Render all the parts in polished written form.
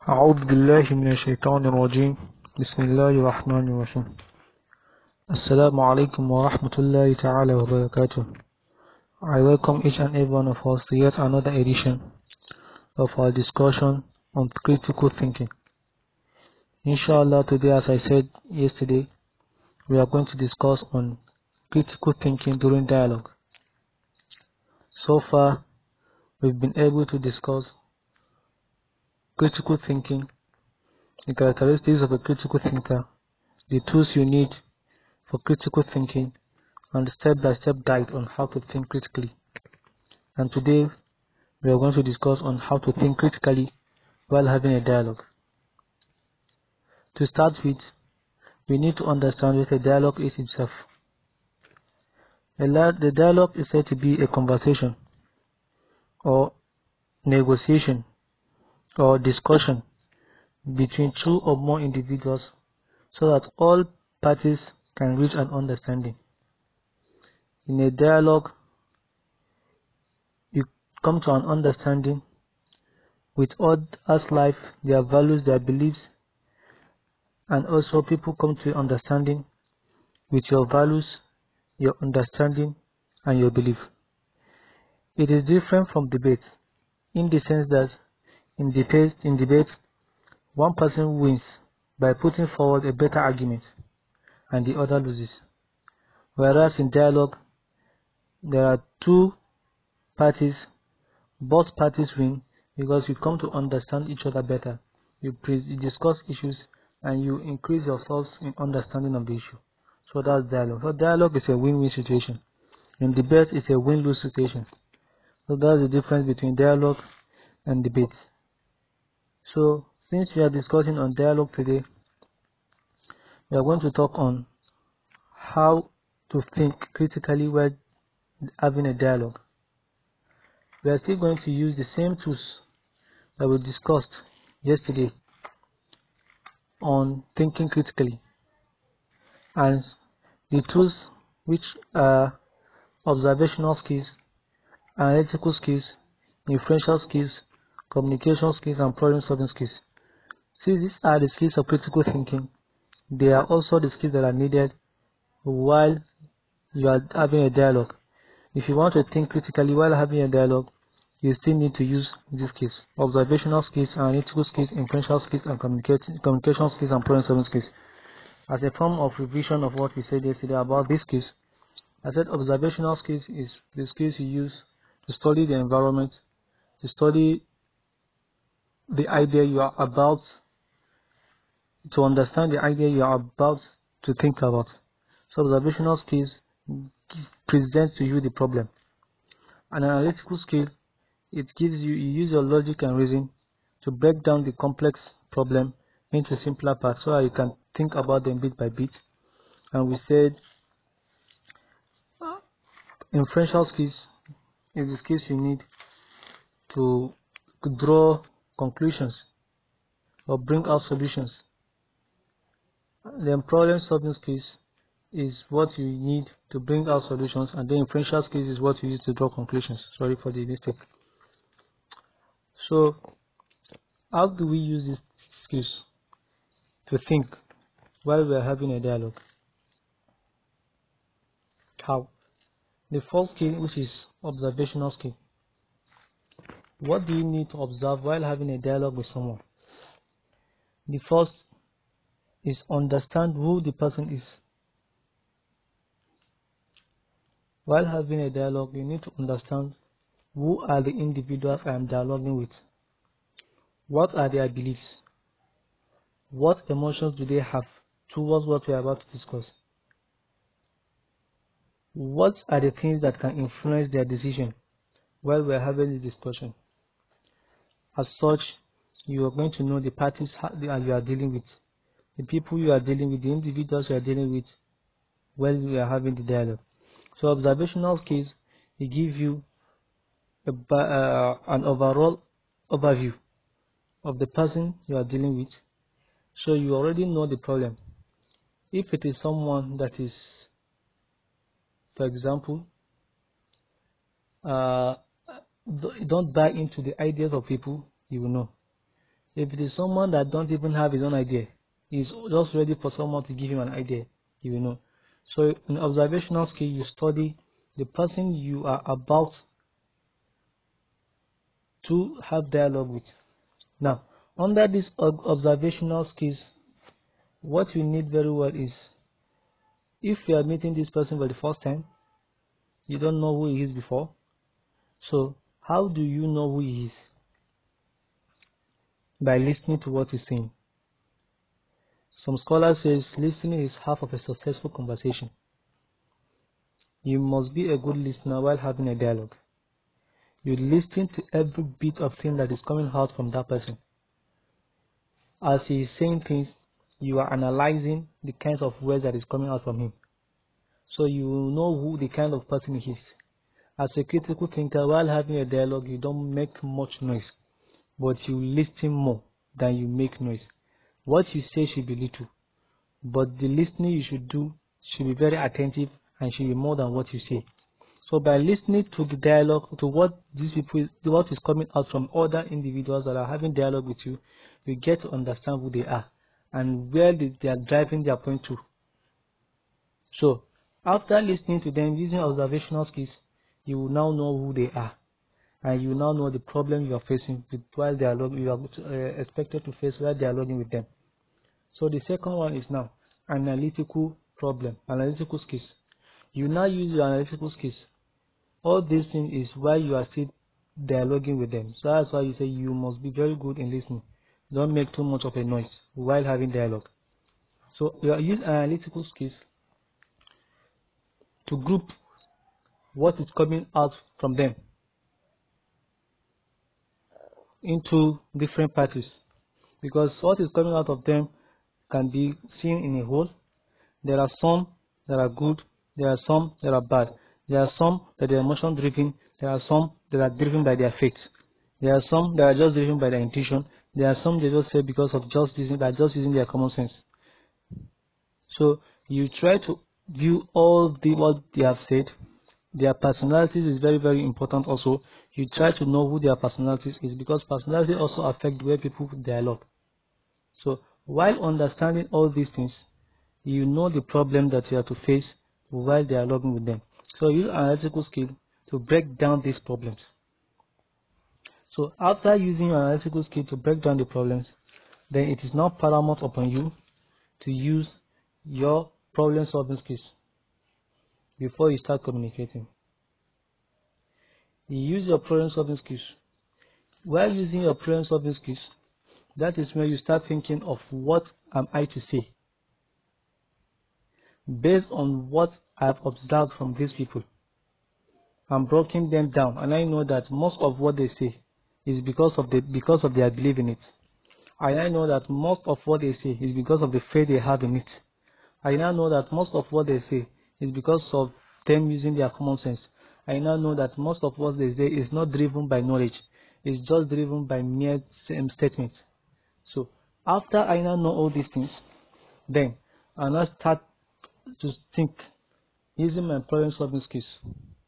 أعوذ بالله من الشيطان الرجيم بسم الله الرحمن الرحيم Assalamu alaikum wa rahmatullahi ta'ala wa barakatuh. I welcome each and every one of us to yet another edition of our discussion on critical thinking. Inshallah, today, as I said yesterday, we are going to discuss on critical thinking during dialogue. So far, we've been able to discuss critical thinking, the characteristics of a critical thinker, the tools you need for critical thinking, and the step-by-step guide on how to think critically. And today, we are going to discuss on how to think critically while having a dialogue. To start with, we need to understand what a dialogue is itself. The dialogue is said to be a conversation or negotiation or discussion between two or more individuals so that all parties can reach an understanding. In a dialogue, you come to an understanding with others' life, their values, their beliefs, and also people come to understanding with your values, your understanding, and your belief. It is different from debate in the sense that in debate, one person wins by putting forward a better argument and the other loses. Whereas in dialogue, there are two parties, both parties win because you come to understand each other better. You discuss issues and you increase yourselves in understanding of the issue. So that's dialogue. So dialogue is a win-win situation. In debate, it's a win-lose situation. So that's the difference between dialogue and debate. So since we are discussing on dialogue today, we are going to talk on how to think critically while having a dialogue. We are still going to use the same tools that we discussed yesterday on thinking critically, and the tools which are observational skills, analytical skills, inferential skills, communication skills, and problem solving skills. Since these are the skills of critical thinking, they are also the skills that are needed while you are having a dialogue. If you want to think critically while having a dialogue, you still need to use these skills: observational skills, analytical skills, inferential skills, and communication skills and problem solving skills. As a form of revision of what we said yesterday about these skills, I said observational skills is the skills you use to study the environment, to study the idea you are about, to understand the idea you are about to think about. So observational skills present to you the problem. An analytical skill, it gives you use your logic and reason to break down the complex problem into simpler parts so that you can think about them bit by bit. And we said inferential skills is the skills you need to draw conclusions or bring out solutions. Then problem solving skills is what you need to bring out solutions, and then inferential skills is what you use to draw conclusions. Sorry for the mistake. So how do we use these skills to think while we are having a dialogue? How? The first skill, which is observational skill. What do you need to observe while having a dialogue with someone? The first is understand who the person is. While having a dialogue, you need to understand who are the individuals I am dialoguing with. What are their beliefs? What emotions do they have towards what we are about to discuss? What are the things that can influence their decision while we are having the discussion? As such, you are going to know the parties you are dealing with, the people you are dealing with, the individuals you are dealing with while we are having the dialogue. So observational skills, they give you an overall overview of the person you are dealing with, so you already know the problem. If it is someone that is, for example, don't buy into the ideas of people, you will know. If it is someone that don't even have his own idea, he's just ready for someone to give him an idea, you will know. So in observational skill, you study the person you are about to have dialogue with. Now, under these observational skills, what you need very well is, if you are meeting this person for the first time, you don't know who he is before. So how do you know who he is? By listening to what he's saying. Some scholars say listening is half of a successful conversation. You must be a good listener while having a dialogue. You listen to every bit of thing that is coming out from that person. As he is saying things, you are analyzing the kinds of words that is coming out from him. So you will know who the kind of person he is. As a critical thinker, while having a dialogue, you don't make much noise, but you listen more than you make noise. What you say should be little, but the listening you should do should be very attentive and should be more than what you say. So by listening to the dialogue, to what these people, what is coming out from other individuals that are having dialogue with you, you get to understand who they are and where they are driving their point to. So after listening to them using observational skills, you will now know who they are, and you now know the problem you are facing with while you are expected to face while dialoguing with them. So the second one is now analytical skills. You now use your analytical skills. All these things is why you are still dialoguing with them. So that's why you say you must be very good in listening. Don't make too much of a noise while having dialogue. So you use analytical skills to group what is coming out from them into different parties, because what is coming out of them can be seen in a whole. There are some that are good, there are some that are bad, there are some that are emotion driven, there are some that are driven by their faith, there are some that are just driven by their intuition, there are some they just say because of just using their common sense. So you try to view all the what they have said. Their personalities is very, very important also. You try to know who their personalities is, because personality also affect the way people dialogue. So while understanding all these things, you know the problem that you have to face while dialoguing with them. So use analytical skill to break down these problems. So after using your analytical skill to break down the problems, then it is now paramount upon you to use your problem solving skills before you start communicating. You use your problem solving skills. While using your problem solving skills, that is when you start thinking of what am I to say based on what I've observed from these people. I'm breaking them down, and I know that most of what they say is because of their belief in it. I know that most of what they say is because of the faith they have in it. I now know that most of what they say is because of them using their common sense. I now know that most of what they say is not driven by knowledge. It's just driven by mere statements. So after I now know all these things, then I now start to think using my problem solving skills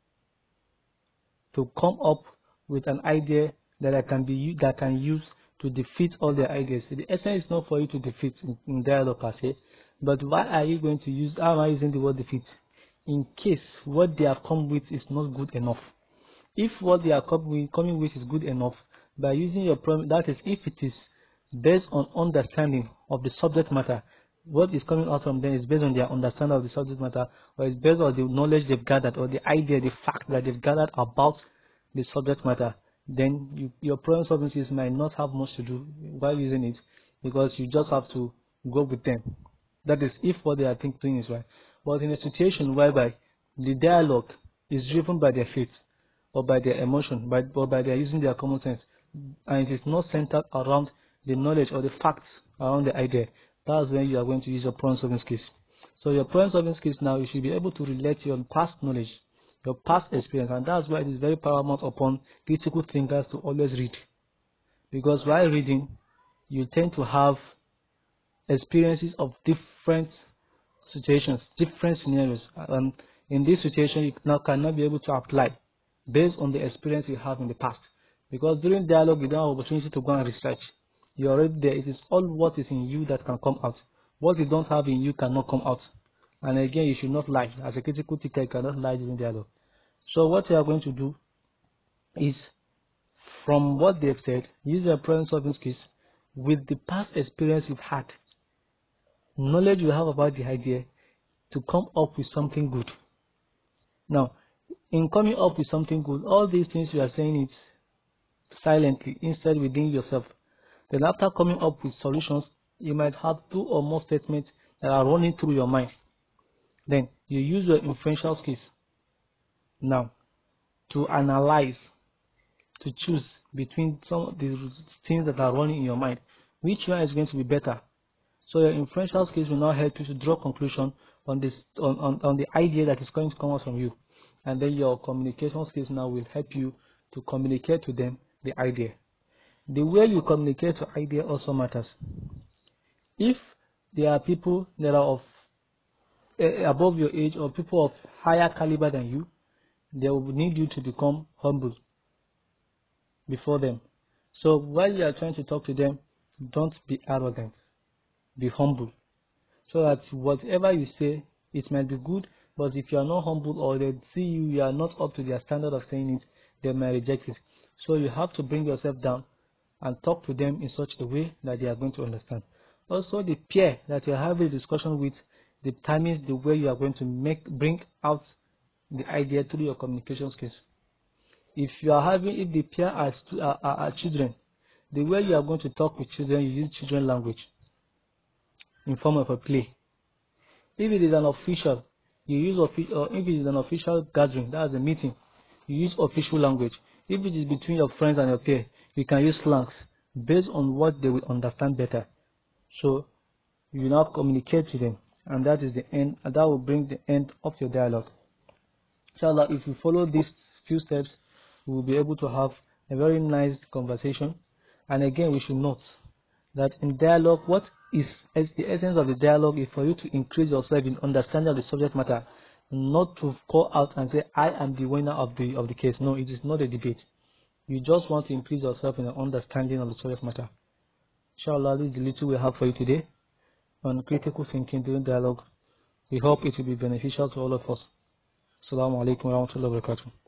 to come up with an idea that that can use to defeat all their ideas. The essence is not for you to defeat in dialogue per se, but why are you going to use? How am I using the word defeat? In case what they have come with is not good enough. If what they are coming with is good enough, by using your problem, that is, if it is based on understanding of the subject matter, what is coming out from them is based on their understanding of the subject matter, or it's based on the knowledge they've gathered, or the idea, the fact that they've gathered about the subject matter, then your problem solving skills might not have much to do while using it, because you just have to go with them. That is, if what they are doing is right. But in a situation whereby the dialogue is driven by their faith or by their emotion, or by their using their common sense, and it is not centered around the knowledge or the facts around the idea, that's when you are going to use your problem solving skills. So your problem solving skills now, you should be able to relate your past knowledge, your past experience, and that's why it is very paramount upon critical thinkers to always read. Because while reading, you tend to have experiences of different situations, different scenarios. And in this situation, you now cannot be able to apply based on the experience you have in the past. Because during dialogue, you don't have opportunity to go and research. You're already there. It is all what is in you that can come out. What you don't have in you cannot come out. And again, you should not lie. As a critical thinker, you cannot lie during dialogue. So what you are going to do is, from what they've said, use your problem solving skills with the past experience you've had, knowledge you have about the idea, to come up with something good. Now, in coming up with something good, all these things you are saying it silently, instead within yourself. Then after coming up with solutions, you might have 2 or more statements that are running through your mind. Then you use your inferential skills now to analyze, to choose between some of the things that are running in your mind. Which one is going to be better? So your inferential skills will now help you to draw conclusion on this on the idea that is going to come out from you. And then your communication skills now will help you to communicate to them the idea. The way you communicate to idea also matters. If there are people that are of above your age or people of higher caliber than you, they will need you to become humble before them. So while you are trying to talk to them, don't be arrogant, be humble, so that whatever you say, it might be good, but if you are not humble or they see you are not up to their standard of saying it, they may reject it. So you have to bring yourself down and talk to them in such a way that they are going to understand. Also, the peer that you are having a discussion with determines the way you are going to bring out the idea through your communication skills. If the peer are children, the way you are going to talk with children, you use children language in form of a play. If it is an official, you use official. If it is an official gathering, that's a meeting, you use official language. If it is between your friends and your peer, you can use slangs based on what they will understand better. So you now communicate to them, and that is the end, and that will bring the end of your dialogue. Inshallah, if you follow these few steps, we will be able to have a very nice conversation. And again, we should note that in dialogue, what is the essence of the dialogue is for you to increase yourself in understanding of the subject matter, not to call out and say, I am the winner of the case. No, it is not a debate. You just want to increase yourself in an understanding of the subject matter. Inshallah, this is the little we have for you today on critical thinking during dialogue. We hope it will be beneficial to all of us. Assalamu alaikum wa rahmatullahi wa barakatuh.